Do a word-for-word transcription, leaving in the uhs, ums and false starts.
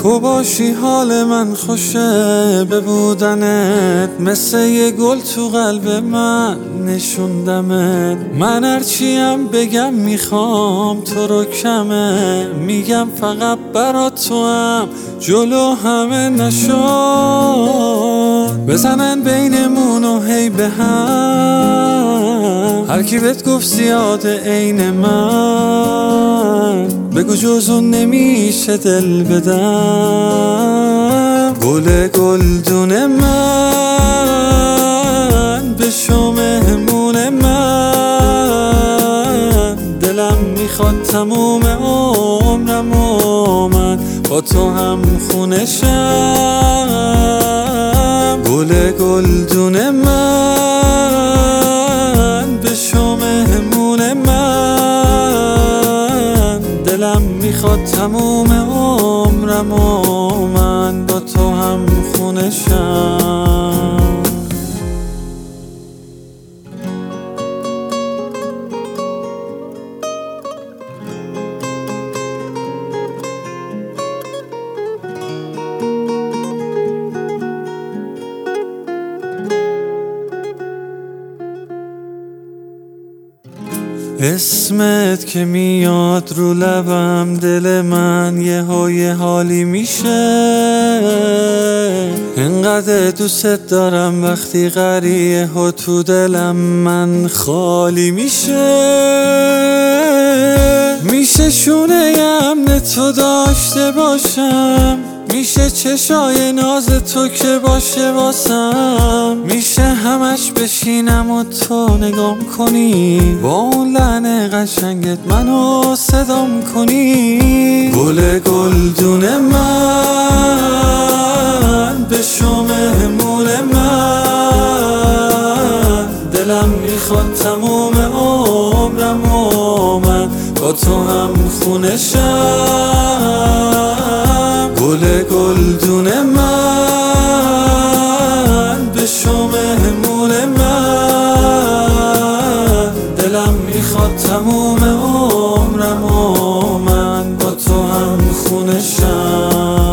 تو باشی حال من خوشه، به بودنت مثل یه گل تو قلب من نشوندمت. من هرچیم بگم میخوام تو رو کمه، میگم فقط برا تو هم جلو همه نشد. بزنن بینمون و هی به هم، هر کی بهت گفت زیاده عین من، بگو جز اون نمیشه دل بدم. گل گلدون من، بشو مهمون من، دلم میخواد تموم عمرم و من با تو هم خونشم. گل گلدون من، بشو مهمون من، دلم میخواد تموم عمرم و من با تو هم خونشم. اسمت که میاد رو لبم، دل من یه های حالی میشه. انقدر دوست دارم وقتی غریه ها تو دلم من خالی میشه. میشه شونه امن تو داشته باشم، میشه چشای ناز تو که باشه واسم، میشه همش بشینم و تو نگام کنی، با اون لحن قشنگت منو صدام کنی. گل گلدون من، بشو مهمون من، دلم میخواد تموم عمرم و من با تو هم خونشم. گل گلدون من، بشو مهمون من، دلم میخواد تموم عمرم و من با تو هم خونشم.